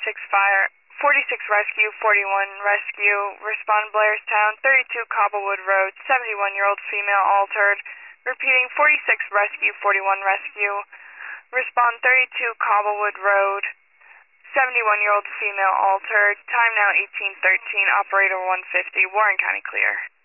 fire, 46 rescue, 41 rescue. Respond Blairstown, 32 Cobblewood Road, 71-year-old female altered. Repeating, 46 rescue, 41 rescue. Respond 32 Cobblewood Road, 71-year-old female altered. Time now 18:13. Operator 150. Warren County clear.